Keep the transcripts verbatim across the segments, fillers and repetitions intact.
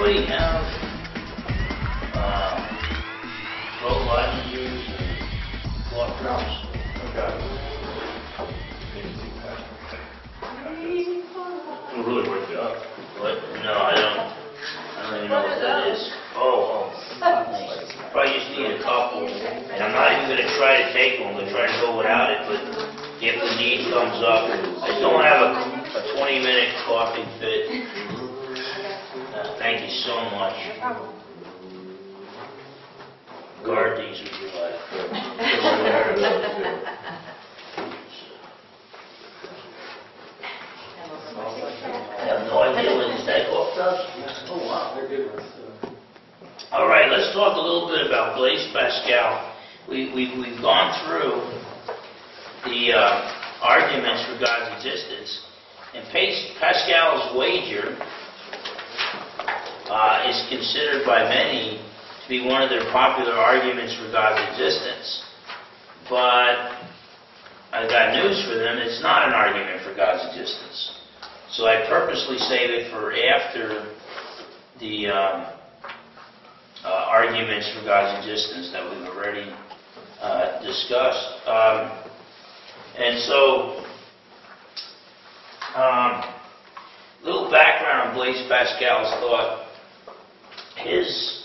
anybody have uh, road licenses and walk drums? Okay. It'll really work it up. What? No, I don't. I don't even know what that is. Oh, oh. Probably just need a couple. And I'm not even going to try to take one. I'm going to try to go without it. But if the need comes up, I just don't want to have a, a twenty minute coughing fit. Uh, thank you so much. Guard these with your life. I have no idea what this that cough does. Oh, wow. They're good ones. All right, let's talk a little bit about Blaise Pascal. We, we, we've gone through the uh, arguments for God's existence, and Pascal's wager uh, is considered by many to be one of their popular arguments for God's existence. But I've got news for them, it's not an argument for God's existence. So I purposely save it for after the um, uh, arguments for God's existence that we've already uh, discussed. Um, and so, um, little background on Blaise Pascal's thought. His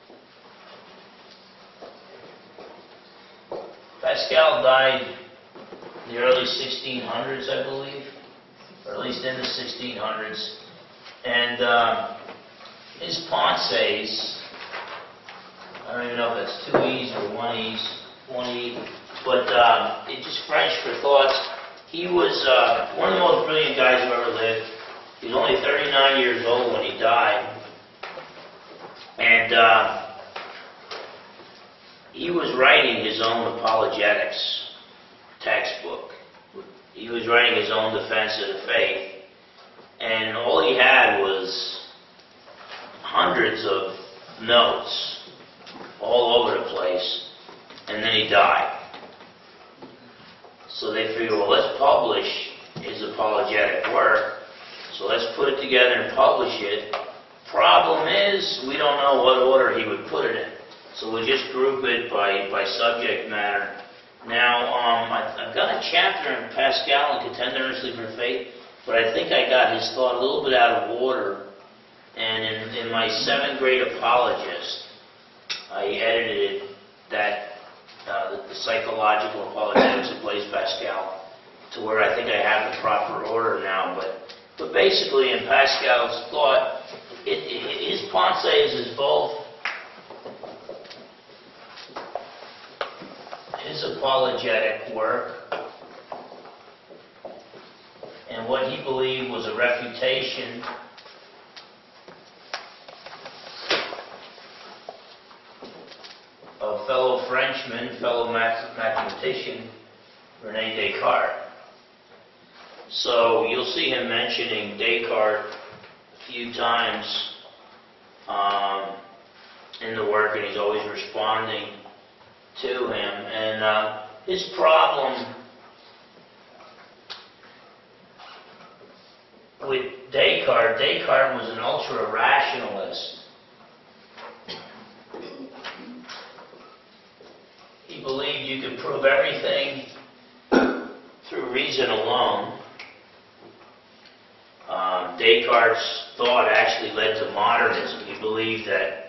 Pascal died in the early sixteen hundreds, I believe, or at least in the sixteen hundreds. And um, his Pensées, I don't even know if that's two E's or one E's, one E, but um, it's just French for thoughts. He was uh, one of the most brilliant guys who ever lived. He was only thirty-nine years old when he died. And uh, he was writing his own apologetics textbook. He was writing his own defense of the faith. And all he had was hundreds of notes all over the place. And then he died. So they figured, well, let's publish his apologetic work. So let's put it together and publish it. Problem is, we don't know what order he would put it in. So we'll just group it by, by subject matter. Now, um, I, I've got a chapter in Pascal and Contend Earnestly for Faith, but I think I got his thought a little bit out of order. And in, in my seventh grade apologist, I edited that, uh, the, the psychological apologetics of Blaise Pascal, to where I think I have the proper order now. But, but basically, in Pascal's thought, it, it, his Pensées is both his apologetic work and what he believed was a refutation of fellow Frenchman, fellow math mathematician, René Descartes. So you'll see him mentioning Descartes a few times um, in the work, and he's always responding to him. And uh, his problem with Descartes, Descartes was an ultra-rationalist. He believed you could prove everything through reason alone. Um, Descartes' thought actually led to modernism. He believed that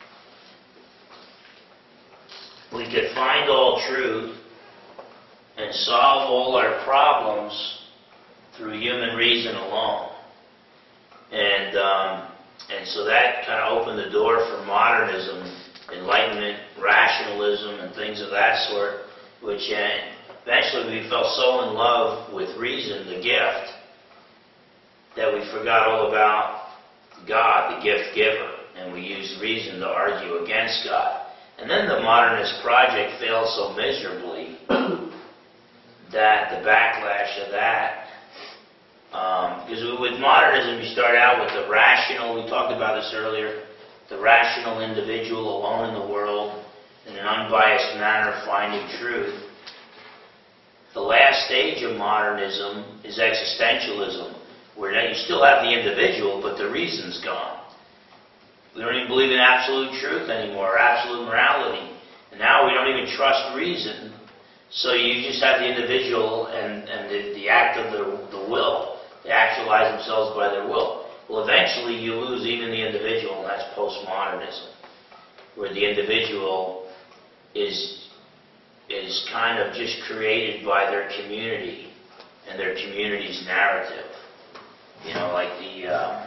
we could find all truth and solve all our problems through human reason alone. And um, and so that kind of opened the door for modernism, Enlightenment, rationalism, and things of that sort, which uh, eventually we fell so in love with reason, the gift, that we forgot all about God, the gift giver, and we used reason to argue against God. And then the modernist project failed so miserably that the backlash of that, um, because with modernism you start out with the rational, we talked about this earlier, the rational individual alone in the world, in an unbiased manner finding truth. The last stage of modernism is existentialism, where now you still have the individual, but the reason's gone. We don't even believe in absolute truth anymore, absolute morality. And now we don't even trust reason. So you just have the individual and, and the, the act of the, the will. They actualize themselves by their will. Well, eventually you lose even the individual, and that's postmodernism, where the individual is, is kind of just created by their community and their community's narrative. You know, like the um,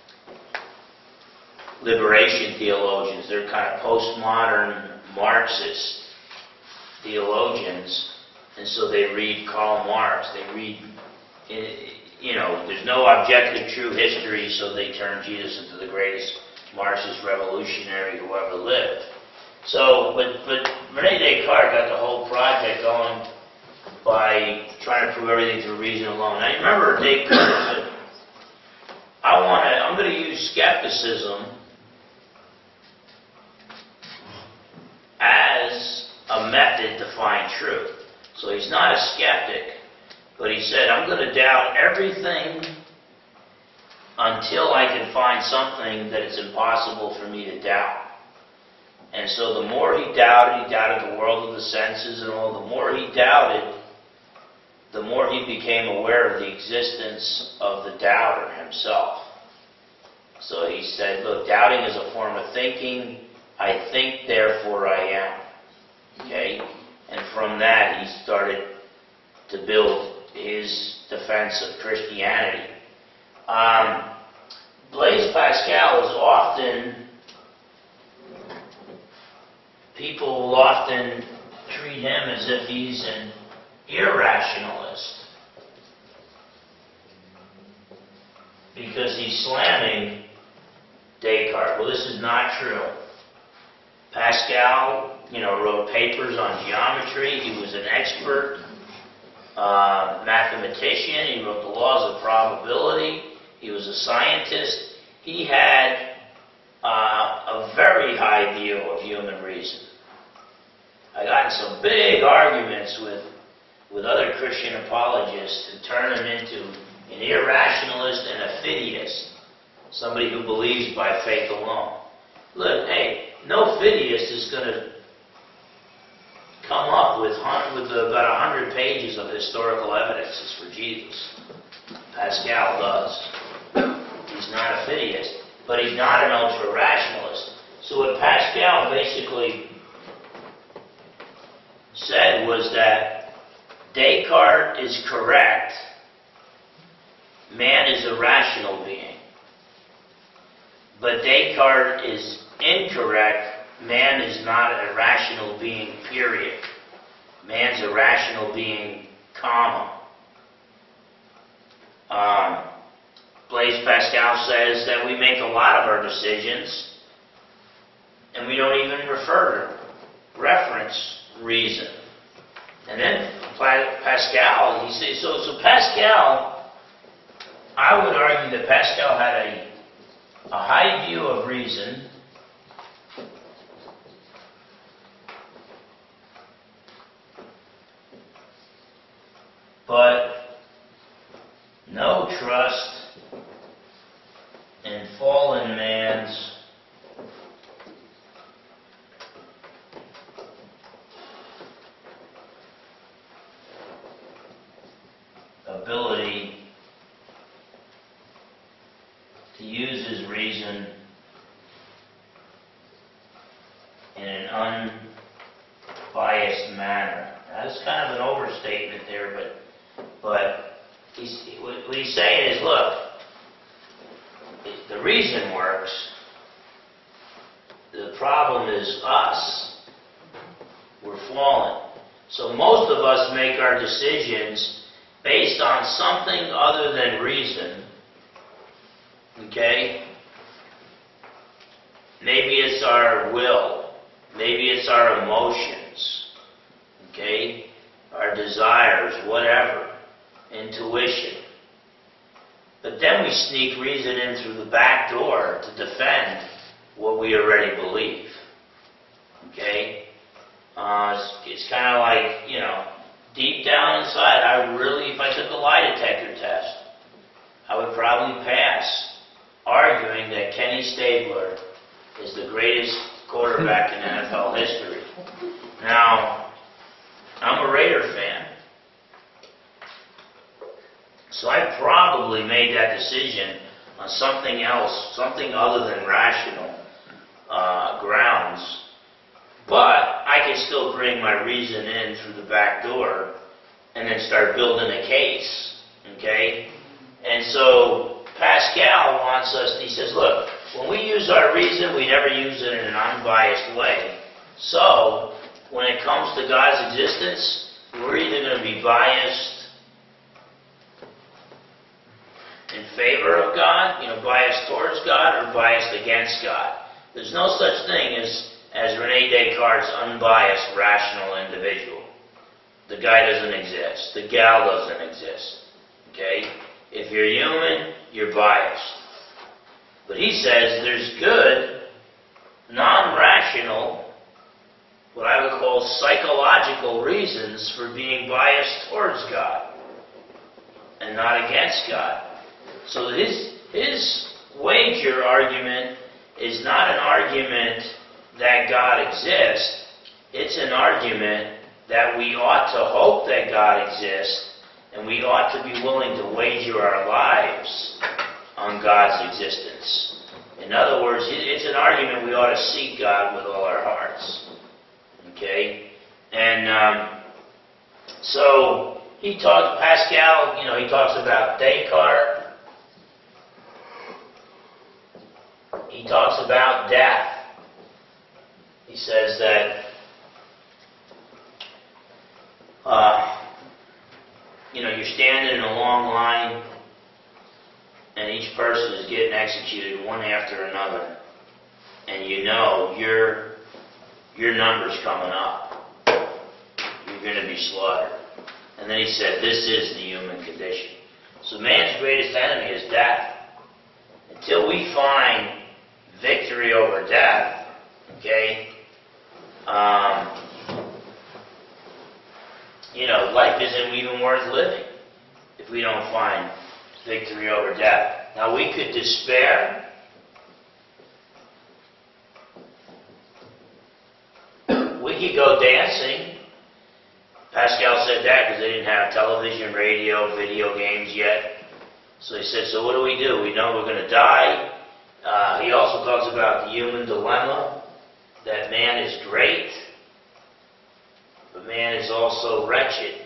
liberation theologians, they're kind of postmodern Marxist theologians, and so they read Karl Marx, they read, you know, there's no objective true history, so they turn Jesus into the greatest Marxist revolutionary who ever lived. So, but, but Rene Descartes got the whole project going by trying to prove everything through reason alone. Now, you remember Descartes said, I want to, I'm going to use skepticism as a method to find truth. So he's not a skeptic, but he said, I'm going to doubt everything until I can find something that it's impossible for me to doubt. And so the more he doubted, he doubted the world of the senses and all, the more he doubted, the more he became aware of the existence of the doubter himself. So he said, look, doubting is a form of thinking. I think, therefore I am. Okay? And from that, he started to build his defense of Christianity. Um, Blaise Pascal is often, people will often treat him as if he's an irrationalist, because he's slamming Descartes. Well, this is not true. Pascal, you know, wrote papers on geometry. He was an expert uh, mathematician. He wrote the laws of probability. He was a scientist. He had uh, a very high view of human reason. I got in some big arguments with, with other Christian apologists to turn him into an irrationalist and a fideist, somebody who believes by faith alone. Look, hey, no fideist is going to come up with, with about a hundred pages of historical evidences for Jesus. Pascal does. He's not a fideist, but he's not an ultra-rationalist. So what Pascal basically said was that Descartes is correct, man is a rational being. But Descartes is incorrect, man is not a rational being, period. Man's a rational being, comma. Um, Blaise Pascal says that we make a lot of our decisions and we don't even refer to, reference reason. And then Pascal, he says, so, so Pascal, I would argue that Pascal had a, a high view of reason, but no trust in fallen man's ability to use his reason in an unbiased manner. Now, that's kind of an overstatement there, but but he's, what he's saying is, look, the reason works. The problem is us. We're fallen. So most of us make our decisions based on something other than reason. Okay? Maybe it's our will. Maybe it's our emotions. Okay? Our desires, whatever. Intuition. But then we sneak reason in through the back door to defend what we already believe. Okay? Uh, it's it's kind of like, you know, deep down inside, I really, if I took a lie detector test, I would probably pass arguing that Kenny Stabler is the greatest quarterback in N F L history. Now, I'm a Raider fan, so I probably made that decision on something else, something other than rational uh, grounds. But I can still bring my reason in through the back door and then start building a case, okay? And so Pascal wants us, he says, look, when we use our reason, we never use it in an unbiased way. So, when it comes to God's existence, we're either going to be biased in favor of God, you know, biased towards God, or biased against God. There's no such thing as, as Rene Descartes' unbiased, rational individual. The guy doesn't exist. The gal doesn't exist. Okay? If you're human, you're biased. But he says there's good, non-rational, what I would call psychological reasons for being biased towards God and not against God. So his, his wager argument is not an argument that God exists. It's an argument that we ought to hope that God exists, and we ought to be willing to wager our lives on God's existence. In other words, it's an argument we ought to seek God with all our hearts. Okay? And um, so he talks, Pascal, you know, he talks about Descartes. He talks about death. He says that, uh, you know, you're standing in a long line, and each person is getting executed one after another, and you know your your number's coming up. You're going to be slaughtered. And then he said, this is the human condition. So man's greatest enemy is death. Until we find victory over death, okay, um, you know, life isn't even worth living if we don't find victory over death. Now, we could despair. We could go dancing. Pascal said that because they didn't have television, radio, video games yet. So he said, so what do we do? We know we're going to die. Uh, he also talks about the human dilemma, that man is great, but man is also wretched.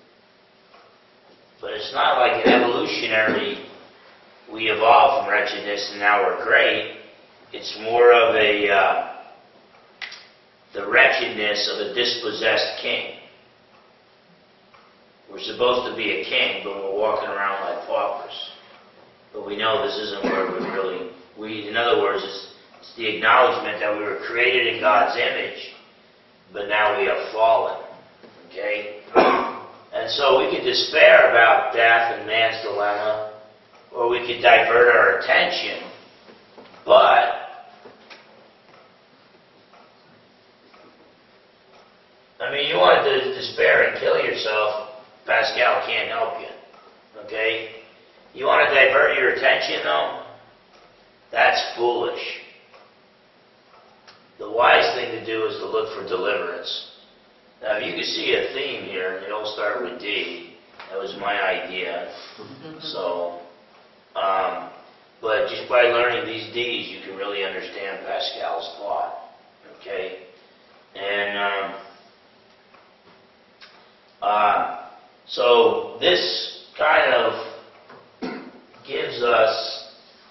But it's not like an evolutionary, we evolved from wretchedness and now we're great. It's more of a, uh, the wretchedness of a dispossessed king. We're supposed to be a king, but we're walking around like paupers. But we know this isn't where we really, we, in other words, it's, it's the acknowledgement that we were created in God's image, but now we have fallen. Okay? And so we could despair about death and man's dilemma, or we could divert our attention. But I mean, you want to despair and kill yourself, Pascal can't help you. Okay? You want to divert your attention, though? That's foolish. The wise thing to do is to look for deliverance. Now, if you can see a theme here, and they all start with D, that was my idea. So, um, but just by learning these D's, you can really understand Pascal's thought. Okay? And, um, uh, so this kind of gives us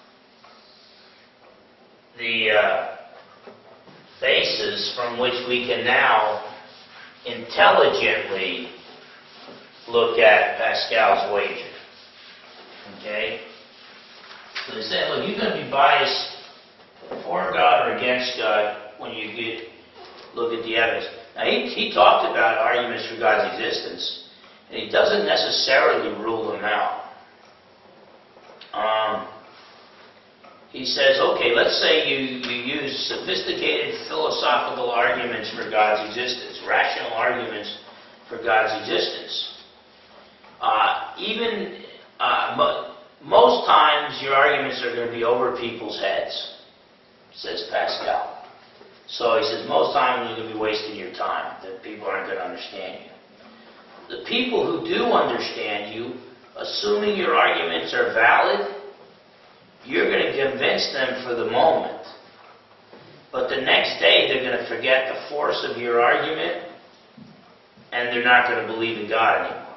the uh, basis from which we can now intelligently look at Pascal's wager. Okay? So they say, look, you're going to be biased for God or against God when you get look at the evidence. Now, he, he talked about arguments for God's existence, and he doesn't necessarily rule them out. Um, he says, okay, let's say you, you use sophisticated philosophical arguments for God's existence, rational arguments for God's existence. Uh, even, uh, mo most times your arguments are going to be over people's heads. says Pascal. So he says, most times you're going to be wasting your time, that people aren't going to understand you. The people who do understand you, assuming your arguments are valid, you're going to convince them for the moment. But the next day, they're going to forget the force of your argument, and they're not going to believe in God anymore.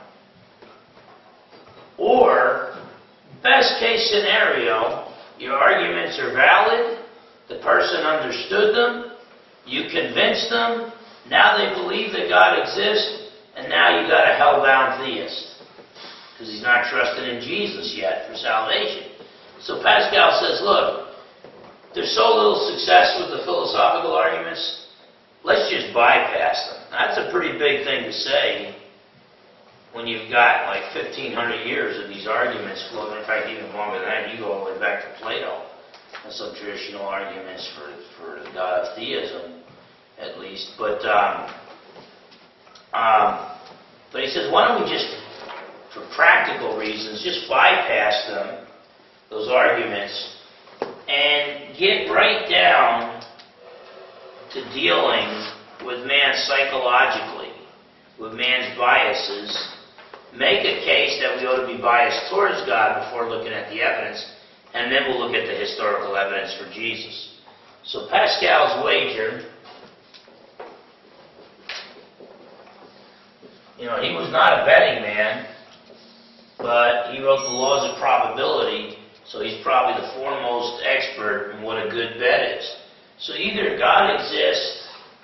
Or, best case scenario, your arguments are valid, the person understood them, you convinced them, now they believe that God exists, and now you got a hell-bound theist. Because he's not trusting in Jesus yet for salvation. So Pascal says, look, there's so little success with the philosophical arguments, let's just bypass them. That's a pretty big thing to say when you've got like fifteen hundred years of these arguments floating. In fact, even longer than that, you go all the way back to Plato. And some traditional arguments for, for the God of theism, at least. But, um, um, but he says, why don't we just, for practical reasons, just bypass them, those arguments, and get right down to dealing with man psychologically, with man's biases, make a case that we ought to be biased towards God before looking at the evidence, and then we'll look at the historical evidence for Jesus. So Pascal's wager, you know, he was not a betting man, but he wrote the Laws of Probability, so he's probably the foremost expert in what a good bet is. So either God exists,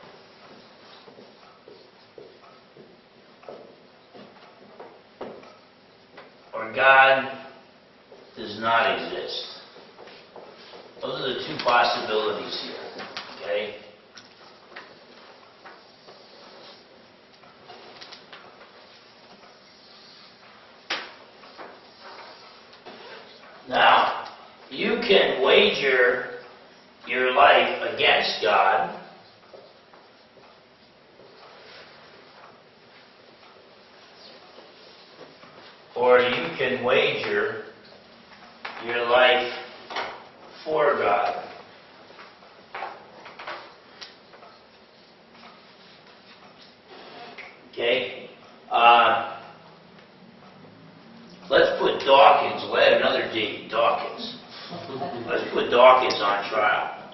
or God does not exist. Those are the two possibilities here, okay? Now, you can wager your life against God, or you can wager your life for God. Okay? Uh, let's put Dawkins, we'll add another D, Dawkins. Let's put Dawkins on trial.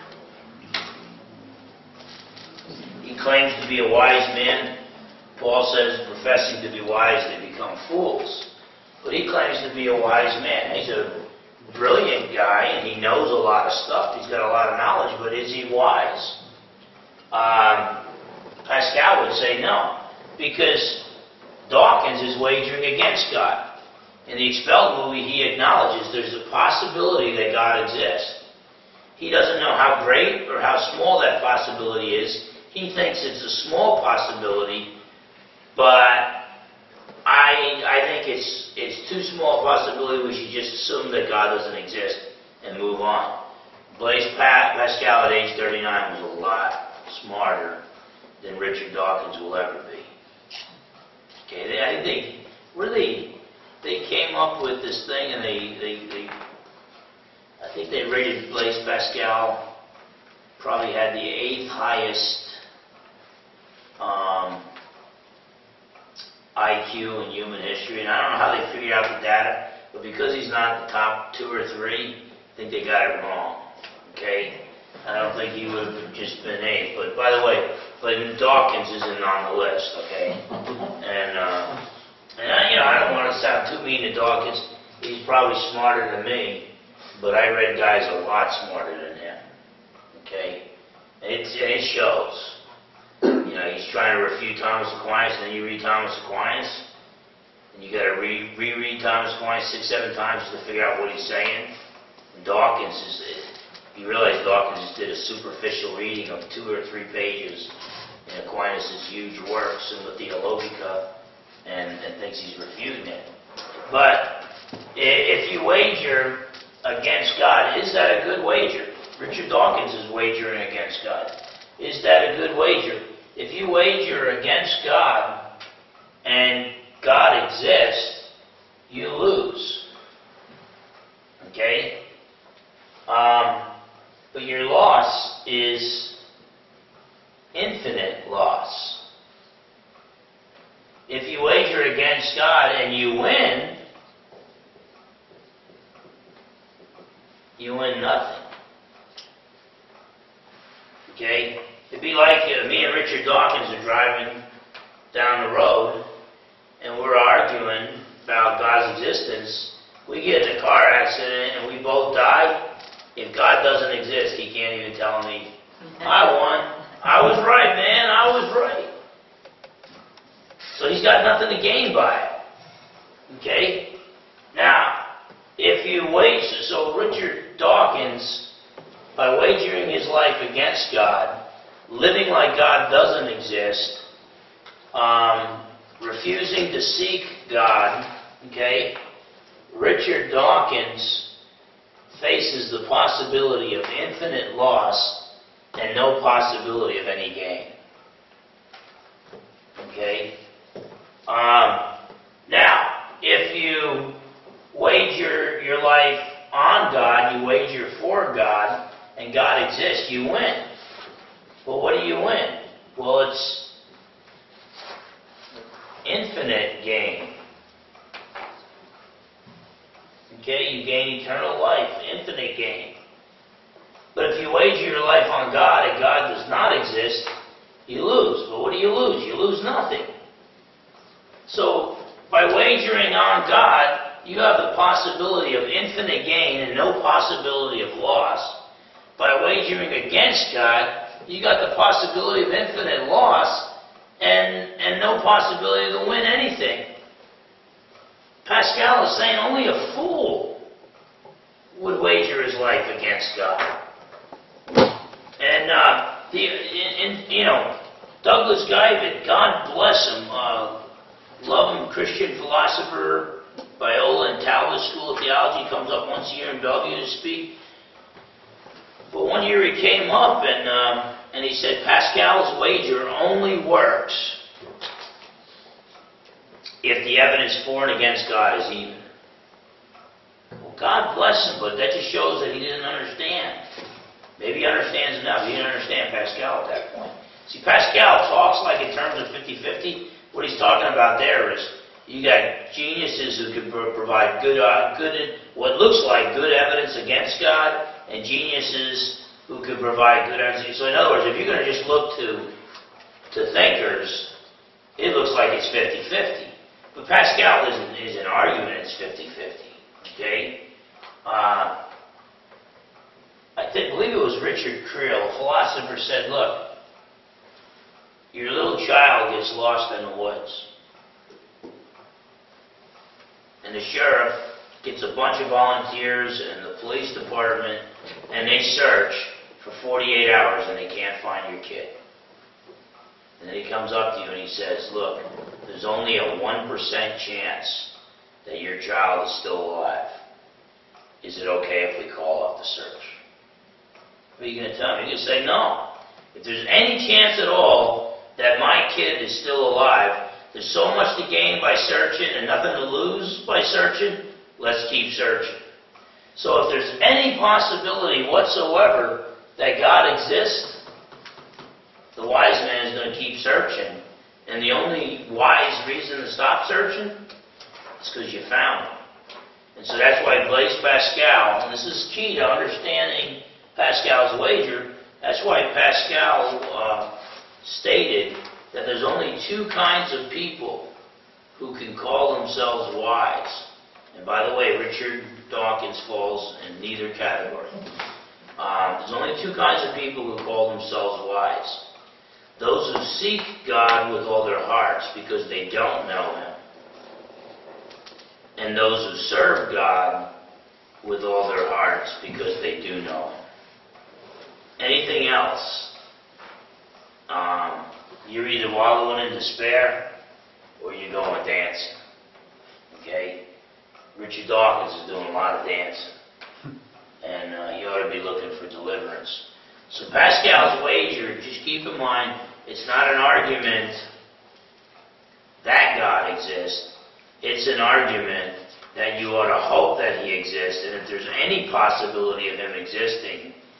He claims to be a wise man. Paul says, professing to be wise, they become fools. But he claims to be a wise man. He's a brilliant guy, and he knows a lot of stuff. He's got a lot of knowledge, but is he wise? Um, Pascal would say no, because Dawkins is wagering against God. In the Expelled movie, he acknowledges there's a possibility that God exists. He doesn't know how great or how small that possibility is. He thinks it's a small possibility, but I, I think it's, it's too small a possibility. We should just assume that God doesn't exist and move on. Blaise Pascal at age thirty-nine was a lot smarter than Richard Dawkins will ever be. Okay, they, I think they really, they came up with this thing, and they, they, they I think they rated Blaise Pascal, probably had the eighth highest um, I Q in human history, and I don't know how they figured out the data, but because he's not the top two or three, I think they got it wrong. Okay, I don't think he would have just been eighth. But by the way, but Dawkins isn't on the list. Okay, and uh, and I, you know, I don't want to sound too mean to Dawkins. He's probably smarter than me, but I read guys a lot smarter than him. Okay, and it, and it shows. You know, he's trying to refute Thomas Aquinas, and then you read Thomas Aquinas, and you got to re reread Thomas Aquinas six, seven times to figure out what he's saying. And Dawkins is, you realize Dawkins just did a superficial reading of two or three pages in Aquinas' huge work, Summa Theologica, and, and thinks he's refuting it. But if you wager against God, is that a good wager? Richard Dawkins is wagering against God. Is that a good wager? If you wager against God and God exists, you lose. Okay? Um, but your loss is infinite loss. If you wager against God and you win, you win nothing. Okay? It'd be like uh, me and Richard Dawkins are driving down the road and we're arguing about God's existence. We get in a car accident and we both die. If God doesn't exist, he can't even tell me, I won. I was right, man. I was right. So he's got nothing to gain by it. Okay? Now, if you wager, so Richard Dawkins, by wagering his life against God, living like God doesn't exist, um, refusing to seek God, okay, Richard Dawkins faces the possibility of infinite loss and no possibility of any gain. Okay? Um, now, if you wager your life on God, you wager for God, and God exists, you win. Well, what do you win? Well, it's infinite gain. Okay, you gain eternal life, infinite gain. But if you wager your life on God and God does not exist, you lose. But what do you lose? You lose nothing. So, by wagering on God, you have the possibility of infinite gain and no possibility of loss. By wagering against God, you got the possibility of infinite loss and, and no possibility to win anything. Pascal is saying only a fool would wager his life against God. And, uh, the, in, in, you know, Douglas Guyvin, God bless him, uh, love him, Christian philosopher, Biola and Talbot School of Theology, comes up once a year in Bellevue to speak. But one year he came up and, um, and he said Pascal's wager only works if the evidence for and against God is even. Well, God bless him, but that just shows that he didn't understand. Maybe he understands now, but he didn't understand Pascal at that point. See, Pascal talks like in terms of fifty-fifty. What he's talking about there is you got geniuses who can pro- provide good, uh, good, what looks like good evidence against God, and geniuses who can provide good evidence. So in other words, if you're going to just look to, to thinkers, it looks like it's fifty-fifty. But Pascal isn't, isn't arguing it's fifty-fifty. Okay? Uh, I think, believe it was Richard Creel, a philosopher, said, look, your little child gets lost in the woods. And the sheriff gets a bunch of volunteers and the police department, and they search for forty-eight hours and they can't find your kid. And then he comes up to you and he says, look, there's only a one percent chance that your child is still alive. Is it okay if we call off the search? What are you going to tell him? You're going to say no. If there's any chance at all that my kid is still alive, there's so much to gain by searching and nothing to lose by searching, let's keep searching. So if there's any possibility whatsoever that God exists, the wise man is going to keep searching. And the only wise reason to stop searching is because you found him. And so that's why Blaise Pascal, and this is key to understanding Pascal's wager, that's why Pascal uh, stated that there's only two kinds of people who can call themselves wise. And by the way, Richard Dawkins falls in neither category. Um, there's only two kinds of people who call themselves wise. Those who seek God with all their hearts because they don't know Him. And those who serve God with all their hearts because they do know Him. Anything else, um, you're either wallowing in despair or you're going dancing. Okay? Richard Dawkins is doing a lot of dancing. And uh, you ought to be looking for deliverance. So Pascal's wager, just keep in mind, it's not an argument that God exists. It's an argument that you ought to hope that He exists. And if there's any possibility of Him existing,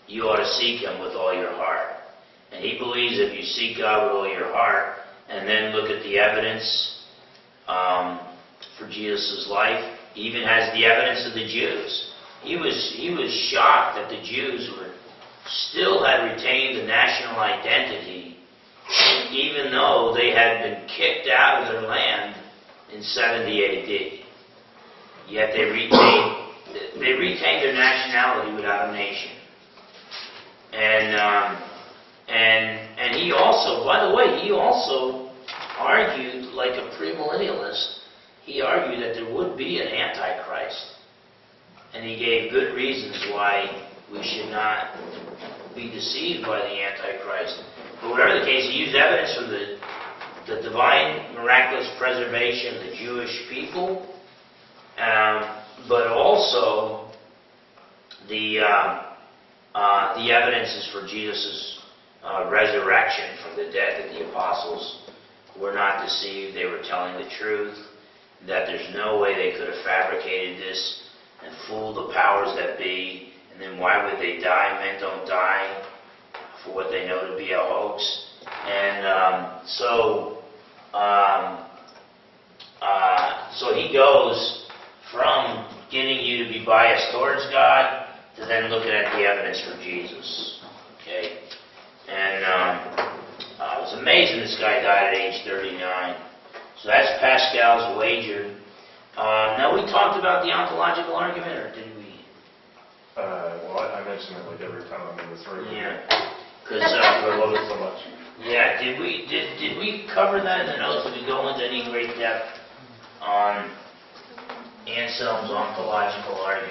you ought to seek Him with all your heart. And he believes if you seek God with all your heart, and then look at the evidence um, for Jesus' life, he even has the evidence of the Jews. He was, he was shocked that the Jews were still had retained the national identity, even though they had been kicked out of their land in seventy A D. Yet they retained, they retained their nationality without a nation. And, um, and, and he also, by the way, he also argued, like a premillennialist, he argued that there would be an Antichrist. And he gave good reasons why we should not be deceived by the Antichrist. But whatever the case, he used evidence from the, the divine, miraculous preservation of the Jewish people, um, but also the uh, uh, the evidences for Jesus' uh, resurrection from the dead, that the apostles were not deceived, they were telling the truth, that there's no way they could have fabricated this and fooled the powers that be, and then why would they die? Men don't die for what they know to be a hoax. And um, so, um, uh, so he goes from getting you to be biased towards God to then looking at the evidence for Jesus. Okay, and um, uh, it was amazing. This guy died at age thirty-nine. So that's Pascal's wager. Uh, now we talked about the ontological argument, or did we? Uh, well, I, I mention it like every time I'm in this room. Yeah. Because uh, I love it so much. Yeah, did we did did we cover that in the notes? Did we go into any great depth on Anselm's ontological argument?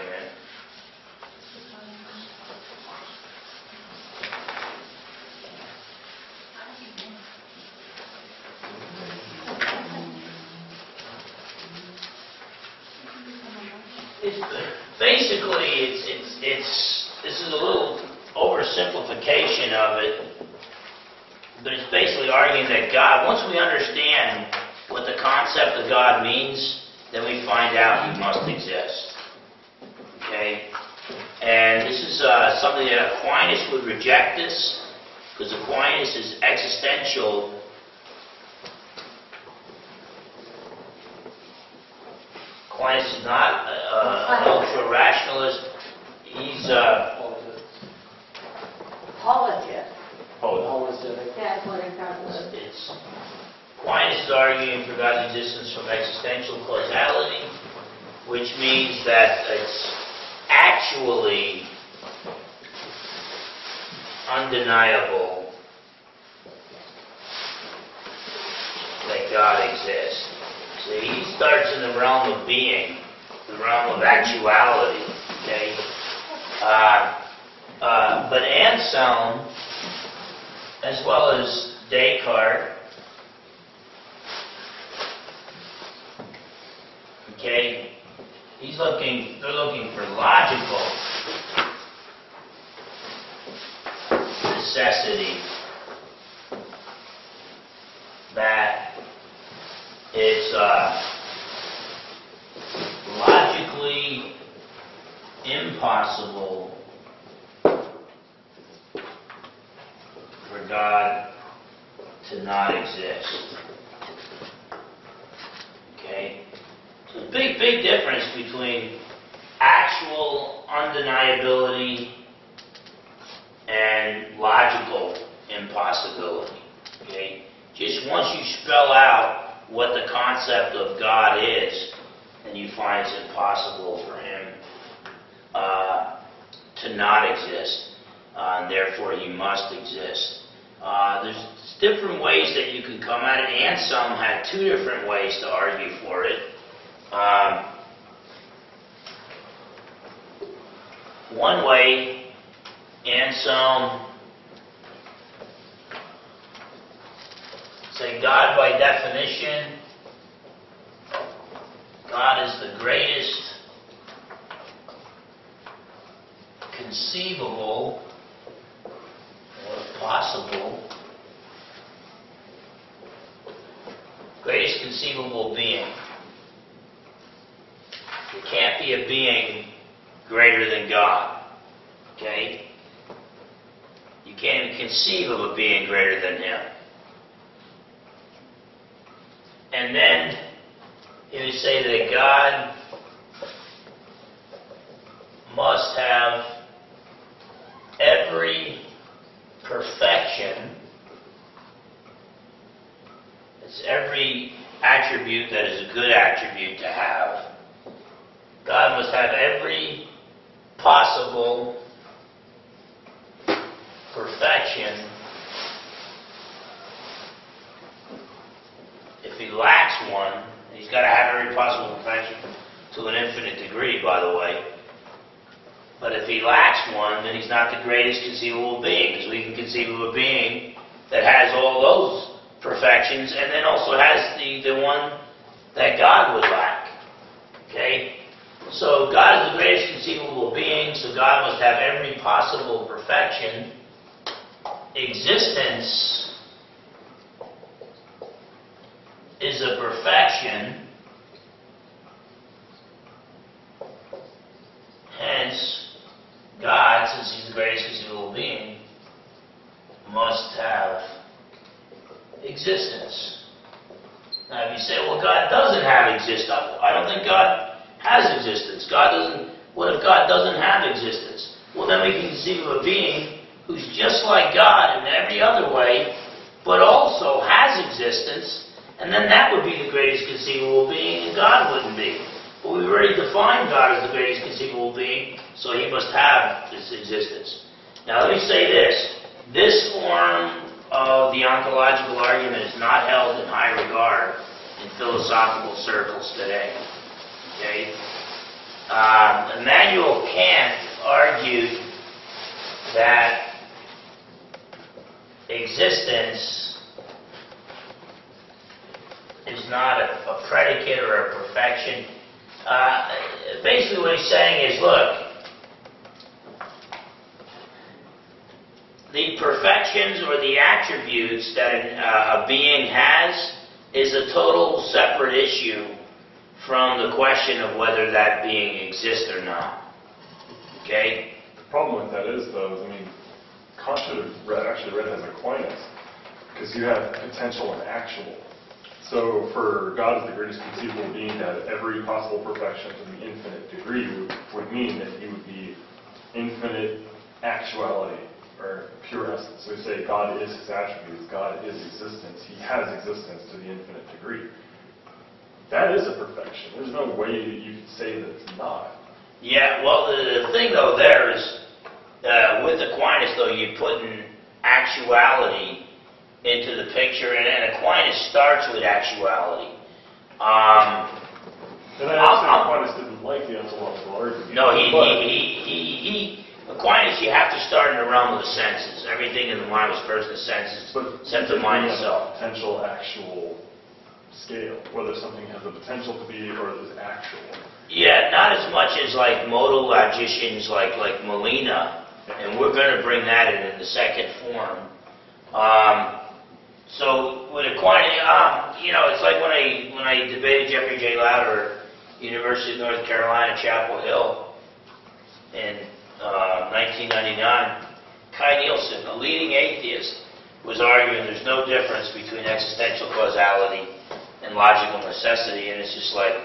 It's, basically, it's it's it's this is a little oversimplification of it, but it's basically arguing that God, once we understand what the concept of God means, then we find out He must exist. Okay? And this is uh, something that Aquinas would reject this, because Aquinas is existential. Aquinas is not uh, an ultra-rationalist. He's... Uh, Apologist. Oh, That's what it comes to. It's Aquinas is arguing for God's existence from existential causality, which means that it's actually undeniable that God exists. See, he starts in the realm of being, the realm of actuality. Okay, uh, uh, but Anselm, as well as Descartes, okay, he's looking, they're looking for logical necessity, that it's uh, logically impossible for God to not exist. Okay? So there's a big, big difference between actual undeniability and logical impossibility. Okay? Just once you spell out what the concept of God is, then you find it's impossible for Him uh, to not exist. Uh, and therefore, He must exist. Uh, there's different ways that you can come at it. Anselm had two different ways to argue for it. Um, one way, Anselm say God by definition, God is the greatest conceivable, or if possible, greatest conceivable being. There can't be a being greater than God. Okay? can't even conceive of a being greater than him. And then he would say that God must have every perfection. It's every attribute that is a good attribute to have. God must have every possible perfection. If he lacks one, he's got to have every possible perfection to an infinite degree, by the way. But if he lacks one, then he's not the greatest conceivable being, because we can conceive of a being that has all those perfections and then also has the, the one that God would lack. Okay? So God is the greatest conceivable being, so God must have every possible perfection. Existence is a perfection. Hence, God, since he's the greatest conceivable being, must have existence. Now, if you say, well, God doesn't have existence, I don't think God has existence. God doesn't, what if God doesn't have existence? Well, then we can conceive of a being who's just like God in every other way, but also has existence, and then that would be the greatest conceivable being, and God wouldn't be. But we've already defined God as the greatest conceivable being, so he must have this existence. Now, let me say this. This form of the ontological argument is not held in high regard in philosophical circles today. Okay? Um, Immanuel Kant argued that existence is not a, a predicate or a perfection. Uh, basically what he's saying is, look, the perfections or the attributes that a, a being has is a total separate issue from the question of whether that being exists or not. Okay? The problem with that is, though, is, I mean, Kant should have read, actually read it as Aquinas, because you have potential and actual. So for God as the greatest conceivable being to have every possible perfection to the infinite degree would, would mean that he would be infinite actuality, or pure essence. So we say God is his attributes, God is existence, he has existence to the infinite degree. That is a perfection. There's no way that you could say that it's not. Yeah, well, the, the thing, though, there is, uh, with Aquinas, though, you put in actuality into the picture, and, and Aquinas starts with actuality. Um, and I understand Aquinas didn't like the ontological argument. No, he, he, he, he, he, Aquinas, you have to start in the realm of the senses. Everything in the mind was first the senses, but except the mind itself. Potential, actual scale, whether something has the potential to be or is actual. Yeah, not as much as like modal logicians like like Molina, and we're going to bring that in in the second form. Um, so with Aquinas, um, you know, it's like when I when I debated Jeffrey J. Lauder, University of North Carolina, Chapel Hill, in uh, nineteen ninety-nine. Kai Nielsen, a leading atheist, was arguing there's no difference between existential causality and logical necessity, and it's just like,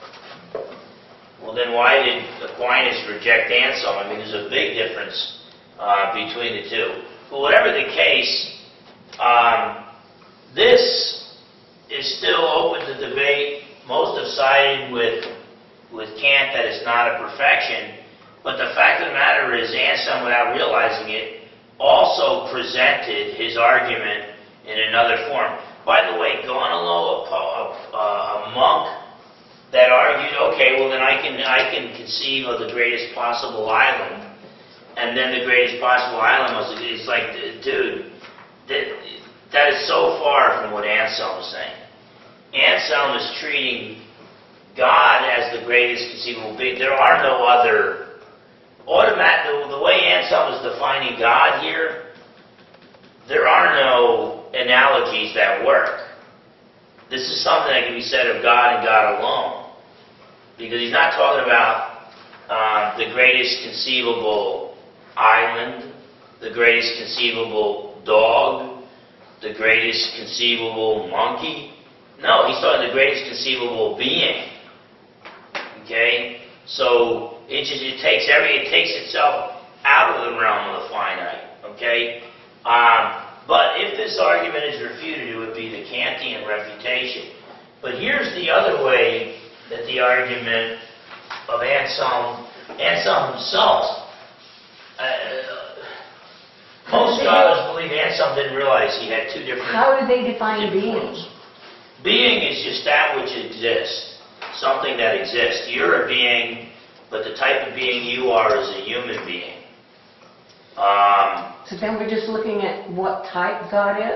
well, then why did Aquinas reject Anselm? I mean, there's a big difference uh, between the two. But whatever the case, um, this is still open to debate. Most have sided with, with Kant that it's not a perfection. But the fact of the matter is, Anselm, without realizing it, also presented his argument in another form. By the way, Gonolo, a, a, a monk that argued, okay, well then I can I can conceive of the greatest possible island, and then the greatest possible island was, it's like, dude, that, that is so far from what Anselm is saying. Anselm is treating God as the greatest conceivable being. There are no other automatic. The, the way Anselm is defining God here, there are no analogies that work. This is something that can be said of God and God alone. Because he's not talking about uh, the greatest conceivable island, the greatest conceivable dog, the greatest conceivable monkey. No, he's talking the greatest conceivable being. Okay? So it just it takes every it takes itself out of the realm of the finite. Okay? Um, but if this argument is refuted, it would be the Kantian refutation. But here's the other way that the argument of Anselm, Anselm himself, uh, most scholars believe Anselm didn't realize he had two different. How do they define different being? forms. Being is just that which exists, something that exists. You're a being, but the type of being you are is a human being. Um, So then we're just looking at what type God is?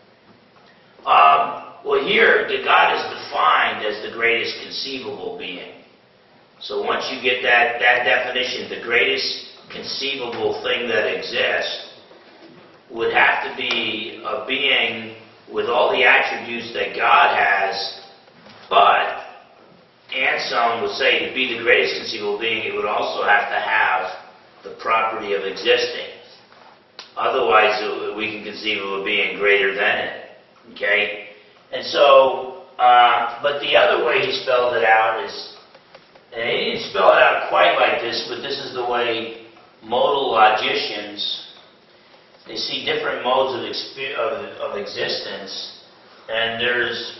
um, well, here, the God is defined as the greatest conceivable being. So once you get that, that definition, the greatest conceivable thing that exists would have to be a being with all the attributes that God has, but Anselm would say to be the greatest conceivable being, it would also have to have the property of existing. Otherwise, we can conceive of a being greater than it. Okay? And so, uh, but the other way he spelled it out is, and he didn't spell it out quite like this, but this is the way modal logicians, they see different modes of, exp- of, of existence, and there's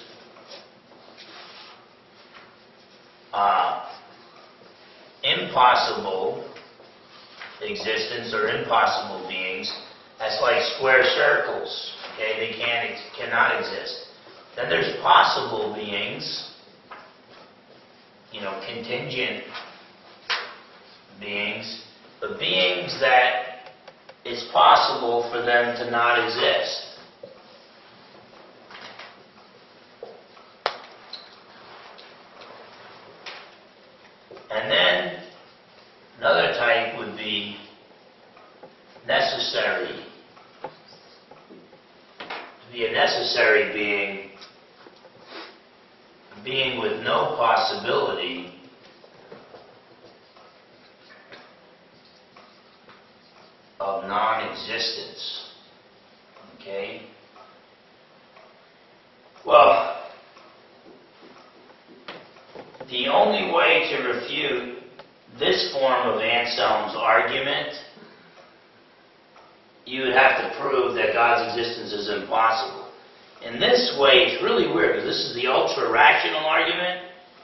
uh, impossible existence or impossible beings. That's like square circles. Okay, they can't, ex- cannot exist. Then there's possible beings, you know, contingent beings, but beings that it's possible for them to not exist. And then another type would be necessary. To be a necessary being, a being with no possibility of non-existence. Okay? Well, the only way to refute this form of Anselm's argument, you would have to prove that God's existence is impossible. In this way, it's really weird, because this is the ultra-rational argument.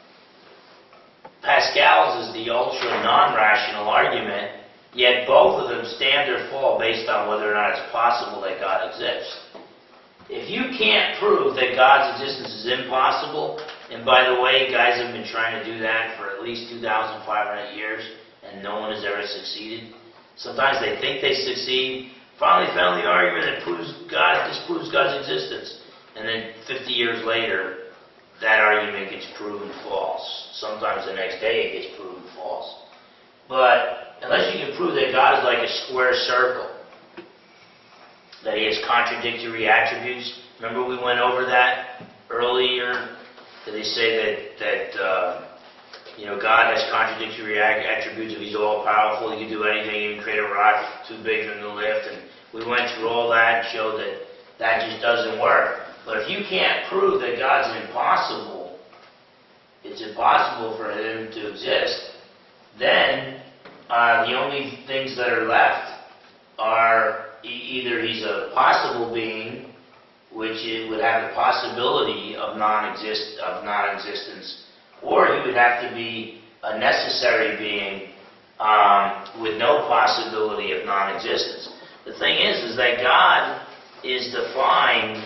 Pascal's is the ultra-non-rational argument. Yet both of them stand or fall based on whether or not it's possible that God exists. If you can't prove that God's existence is impossible, and by the way, guys have been trying to do that for at least two thousand five hundred years, and no one has ever succeeded. Sometimes they think they succeed, finally found the argument that proves God, disproves God's existence, and then fifty years later, that argument gets proven false. Sometimes the next day it gets proven false. But unless you can prove that God is like a square circle, that he has contradictory attributes. Remember we went over that earlier? That they say that, that uh, you know, God has contradictory attributes. If he's all-powerful, he can do anything. He can create a rock too big for him to lift. And we went through all that and showed that that just doesn't work. But if you can't prove that God's impossible, it's impossible for him to exist, then uh, the only things that are left are e- either he's a possible being, which it would have the possibility of non-exist of non-existence, or he would have to be a necessary being um, with no possibility of non-existence. The thing is, is that God is defined.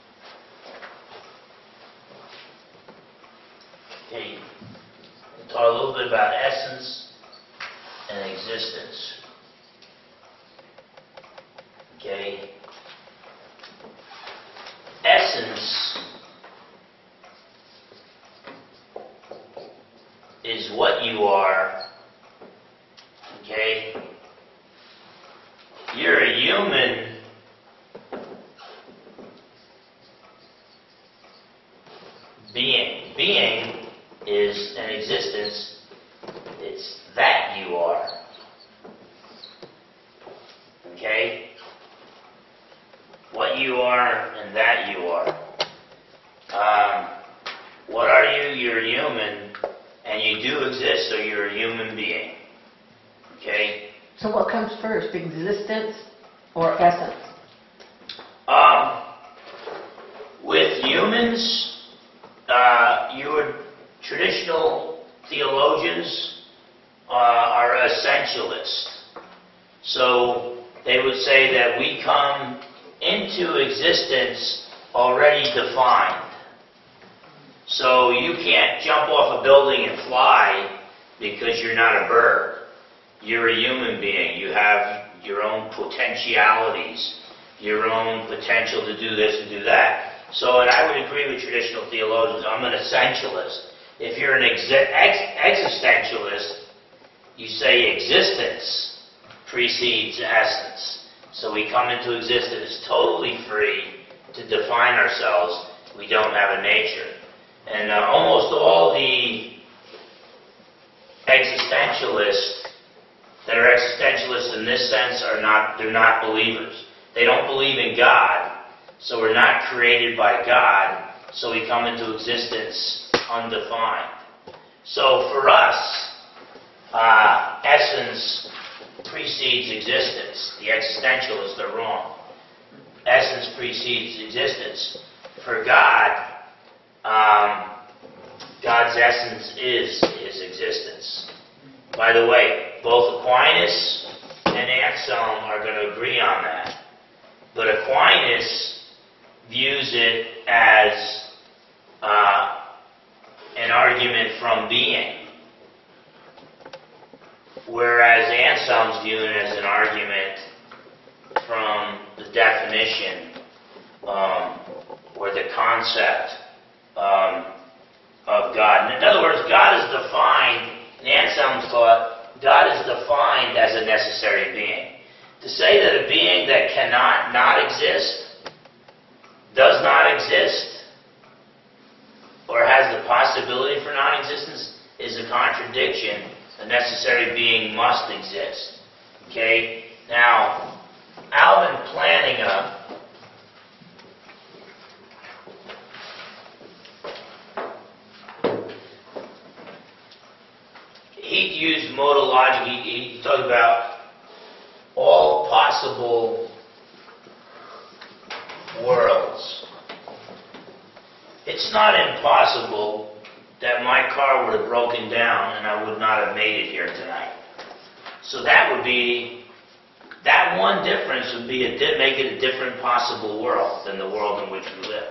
Okay, we'll talk a little bit about essence and existence. Okay. Essence is what you are. Okay. You're a human being. Being is an existence. It's that you are. okay? What you are and that you are. Um, what are you? You're human, and you do exist, so you're a human being, okay? So what comes first, existence or essence? Um, with humans, uh, your traditional theologians uh, are essentialists. So they would say that we come into existence already defined. So you can't jump off a building and fly because you're not a bird. You're a human being. You have your own potentialities, your own potential to do this and do that. So, and I would agree with traditional theologians, I'm an essentialist. If you're an exi- ex- existentialist, you say existence precedes essence. So we come into existence totally free to define ourselves. We don't have a nature. And uh, almost all the existentialists that are existentialists in this sense are not, they're not believers. They don't believe in God, so we're not created by God, so we come into existence undefined. So for us, uh, essence precedes existence. The existentialists are wrong. Essence precedes existence. For God, um, God's essence is His existence. By the way, both Aquinas and Anselm are going to agree on that. But Aquinas views it as uh, an argument from being, whereas Anselm's viewing it as an argument from the definition um, or the concept um, of God. In other words, God is defined, in Anselm's thought, God is defined as a necessary being. To say that a being that cannot not exist, does not exist, or has the possibility for non-existence is a contradiction. A necessary being must exist. Okay? Now, Alvin Plantinga he used modal logic. He, he talked about all possible worlds. It's not impossible that my car would have broken down and I would not have made it here tonight. So that would be, that one difference would be a di- make it a different possible world than the world in which we live.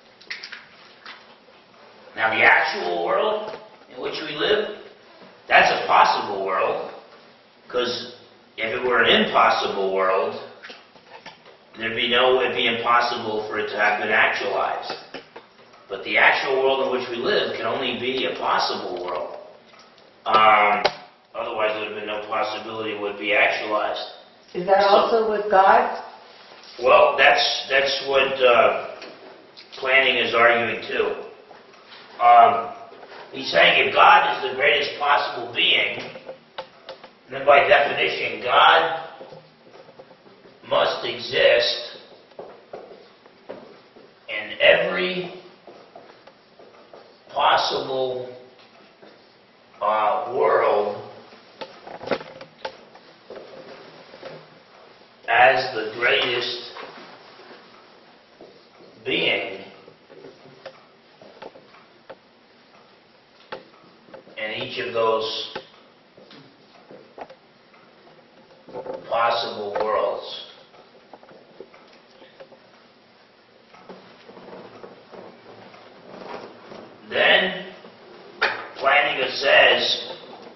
Now the actual world in which we live, that's a possible world, because if it were an impossible world, there'd be no, it'd be impossible for it to have been actualized. But the actual world in which we live can only be a possible world. Um, otherwise, there would have been no possibility it would be actualized. Is that So- also with God? Well, that's that's what uh, Planning is arguing too. Um, he's saying if God is the greatest possible being, then by definition, God must exist in every possible uh, world as the greatest being, in each of those possible worlds. Then, Plantinga says,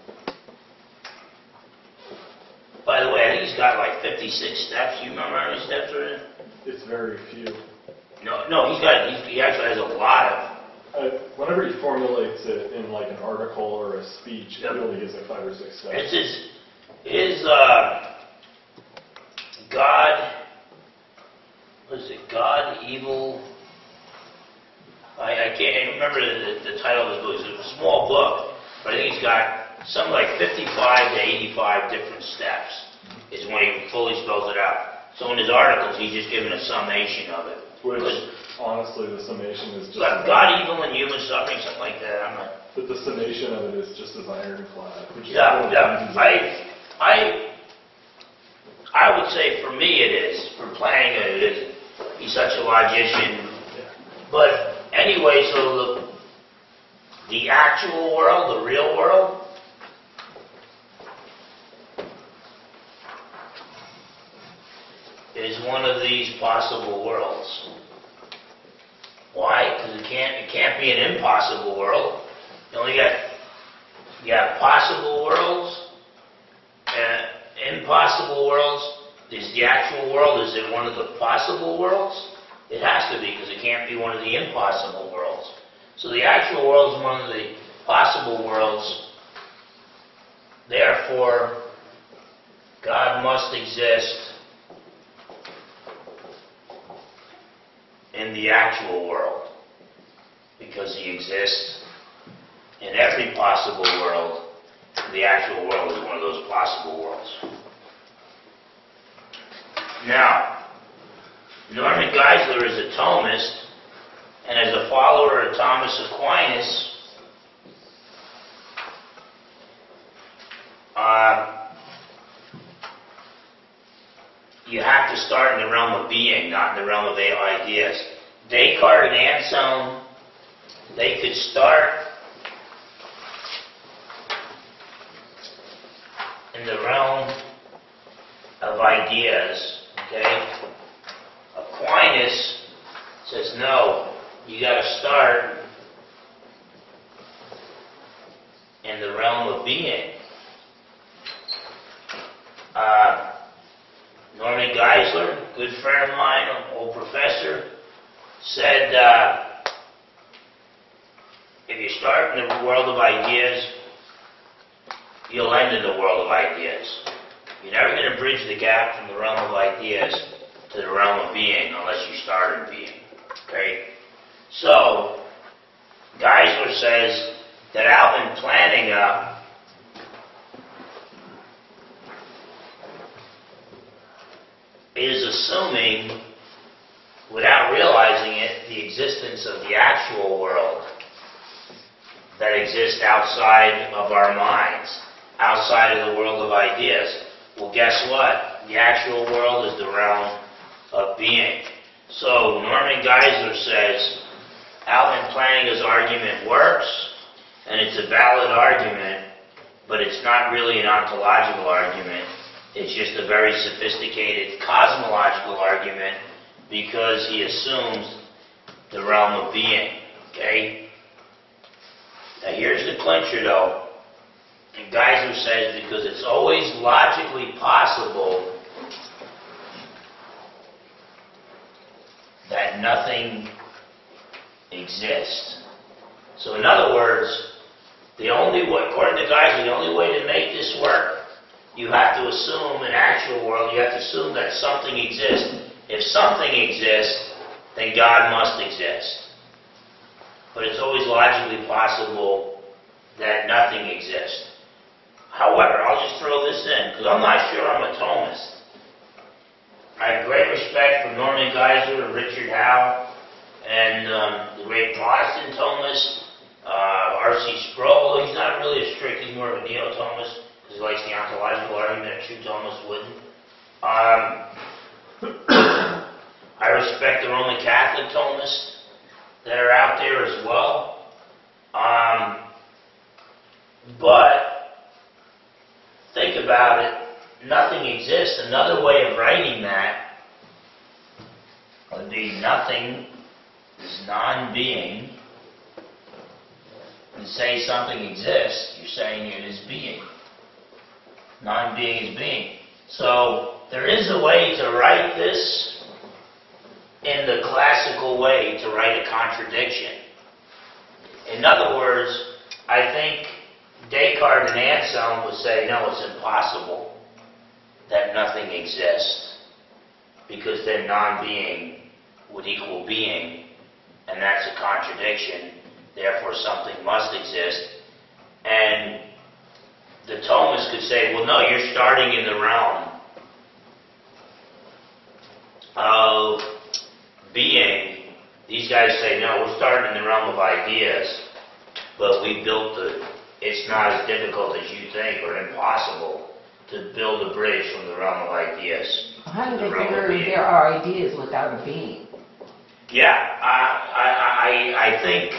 by the way, I think he's got like fifty-six steps. You remember how many steps are in it? It's very few. No, no, he's got, he's, he actually has a lot of, Uh, whenever he formulates it in like an article or a speech, Yep. it only gives like five or six steps. it's his, his, uh, God, what is it, God, Evil, I, I can't remember the, the title of the book. It's a small book, but I think he's got something like fifty-five to eighty-five different steps. is when he fully spells it out. So in his articles, he's just giving a summation of it. Which, But- honestly, the summation is just... But God, evil, and human suffering, something like that, I'm not... But the summation of it is just as ironclad. Which is Yeah, one of the yeah, things I, that- I, I would say for me it is, for planning it is, he's such a logician. Yeah. But anyway, so the, the actual world, the real world, is one of these possible worlds. Why? Because it can't, it can't be an impossible world. You only got, you got possible worlds, and impossible worlds. Is the actual world, is it one of the possible worlds? It has to be, because it can't be one of the impossible worlds. So the actual world is one of the possible worlds. Therefore, God must exist in the actual world, because he exists in every possible world. The actual world is one of those possible worlds. Now, Norman Geisler is a Thomist, and as a follower of Thomas Aquinas, uh, you have to start in the realm of being, not in the realm of ideas. Descartes and Anselm, they could start in the realm of ideas, okay? Aquinas says, no, you got to start in the realm of being. Uh, Norman Geisler, good friend of mine, an old professor, said, uh, if you start in the world of ideas, you'll end in the world of ideas. You're never going to bridge the gap from the realm of ideas to the realm of being unless you start in being. Okay? So, Geisler says that Alvin Plantinga is assuming, without realizing it, the existence of the actual world that exists outside of our minds, outside of the world of ideas. Well, guess what? The actual world is the realm of being. So Norman Geisler says Alvin Plantinga's argument works, and it's a valid argument, but it's not really an ontological argument. It's just a very sophisticated cosmological argument because he assumes the realm of being. Okay? Now here's the clincher though. And Geisler says because it's always logically possible that nothing exists. So in other words, the only way, according to Geisler, the only way to make this work, you have to assume an actual world, you have to assume that something exists. If something exists, then God must exist. But it's always logically possible that nothing exists. However, I'll just throw this in, because I'm not sure I'm a Thomist. I have great respect for Norman Geisler and Richard Howe, and um, the great Protestant Thomist, uh, R C Sproul. He's not really a strict, he's more of a neo-Thomist, because he likes the ontological argument, a true Thomist wouldn't. Um, I respect the Roman Catholic Thomists that are out there as well. Um, but, think about it, nothing exists. Another way of writing that would be nothing is non-being. And say something exists, you're saying it is being. Non-being is being. So, there is a way to write this in the classical way, to write a contradiction. In other words, I think Descartes and Anselm would say, no, it's impossible that nothing exists, because then non-being would equal being, and that's a contradiction, therefore something must exist. And the Thomists could say, well, no, you're starting in the realm of being, these guys say, no, we're starting in the realm of ideas, but we built the, it's not as difficult as you think or impossible to build a bridge from the realm of ideas. How do to they the realm of figure being. there are ideas without a being? Yeah, I, I, I, I think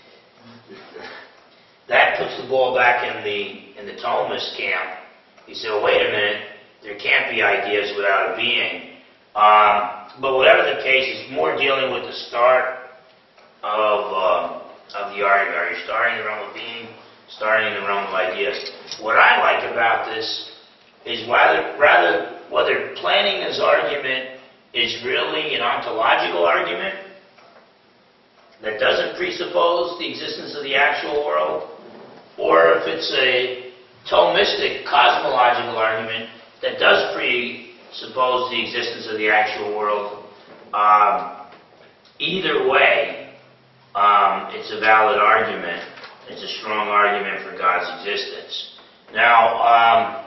that puts the ball back in the in the Thomist camp. You say, well, wait a minute, there can't be ideas without a being. Um, but whatever the case, it's more dealing with the start of um, of the argument. Are you starting in the realm of being, starting in the realm of ideas? What I like about this is rather, rather whether Planning's argument is really an ontological argument that doesn't presuppose the existence of the actual world, or if it's a Thomistic cosmological argument that does presuppose the existence of the actual world. Um, either way, um, it's a valid argument. It's a strong argument for God's existence. Now,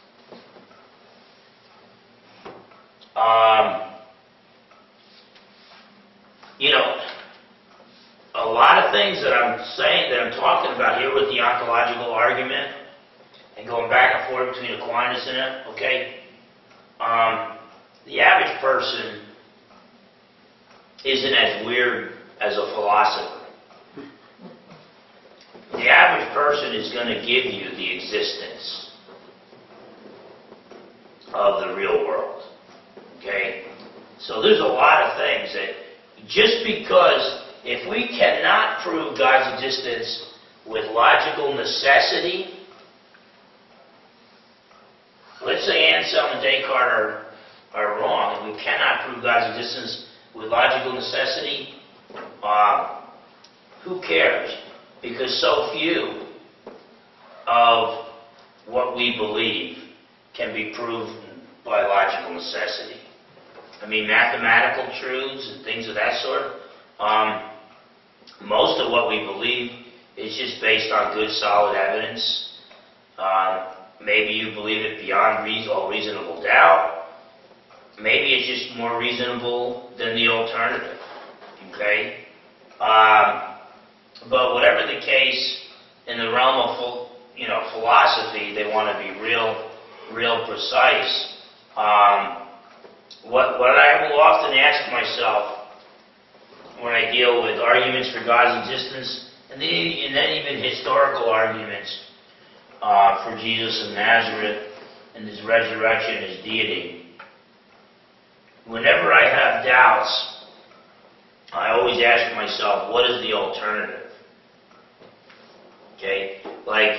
um, um, you know, a lot of things that I'm saying, that I'm talking about here with the ontological argument, and going back and forth between Aquinas and it, okay, um, the average person isn't as weird as a philosopher. The average person is going to give you the existence of the real world, okay? So there's a lot of things that, just because if we cannot prove God's existence with logical necessity, let's say Anselm and Descartes are, are wrong, and we cannot prove God's existence with logical necessity, uh, who cares? Because so few of what we believe can be proven by logical necessity. I mean, mathematical truths and things of that sort, um, most of what we believe is just based on good, solid evidence. Um, maybe you believe it beyond reason, all reasonable doubt. Maybe it's just more reasonable than the alternative. Okay? Um, but whatever the case, in the realm of full, you know, philosophy, they want to be real, real precise. Um, what what I will often ask myself when I deal with arguments for God's existence, and then, and then even historical arguments uh, for Jesus of Nazareth and his resurrection, his deity. Whenever I have doubts, I always ask myself, what is the alternative? Okay, like,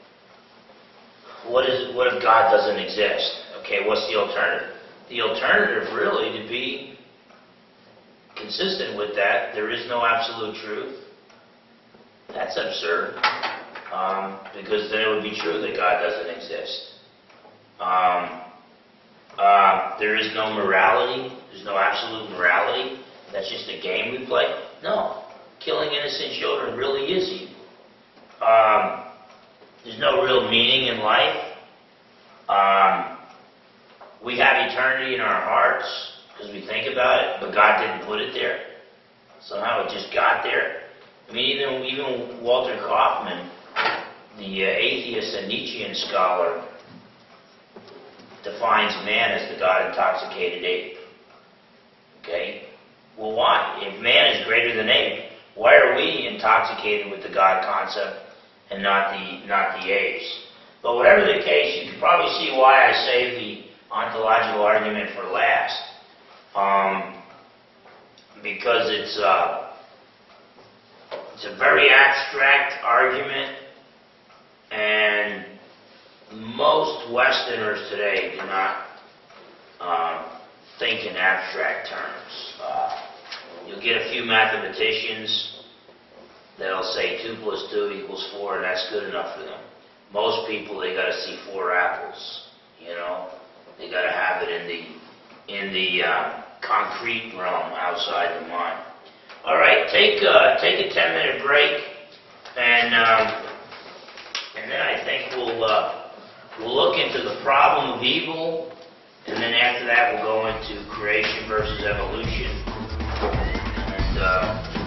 what is what if God doesn't exist? Okay, what's the alternative? The alternative, really, to be consistent with that, there is no absolute truth. That's absurd, um, because then it would be true that God doesn't exist. Um, uh, there is no morality. There's no absolute morality. That's just a game we play. No, killing innocent children really is evil. Um, there's no real meaning in life. Um, we have eternity in our hearts because we think about it, but God didn't put it there. Somehow it just got there. I mean, even even Walter Kaufmann, the uh, atheist and Nietzschean scholar, defines man as the God-intoxicated ape. Okay? Well, why? If man is greater than ape, why are we intoxicated with the God concept and not the not the apes? But whatever the case, you can probably see why I saved the ontological argument for last. Um, because it's uh, it's a very abstract argument, and most Westerners today do not um, think in abstract terms. Uh, you'll get a few mathematicians that'll say two plus two equals four, and that's good enough for them. Most people, they got to see four apples. You know, they got to have it in the in the uh, concrete realm outside the mind. All right, take uh, take a ten minute break, and um, and then I think we'll uh, we'll look into the problem of evil, and then after that. that, we'll go into creation versus evolution. And uh,